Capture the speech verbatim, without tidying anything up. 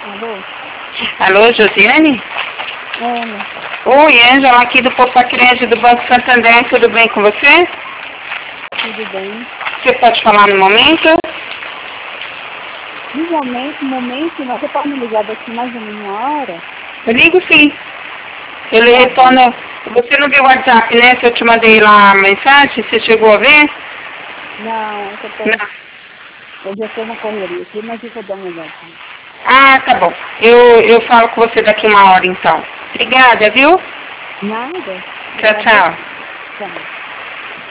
Alô? Alô, Josiane? Ana, Oi, Ângela, aqui do Poupa Crédito do Banco Santander, tudo bem com você? tudo bem? Você pode falar no momento? No momento, no momento, você pode me ligar daqui mais ou menos uma hora? Eu ligo sim. Ele Tá retorna. Você não viu o WhatsApp, né? Se eu te mandei lá a mensagem, você chegou a ver? Não, eu, tô, Não. eu já estou na correria aqui, mas eu vou dar uma olhada. Ah, tá bom. Eu, eu falo com você daqui uma hora então. Obrigada, viu? Nada? Tchau, Obrigada. tchau. Tchau.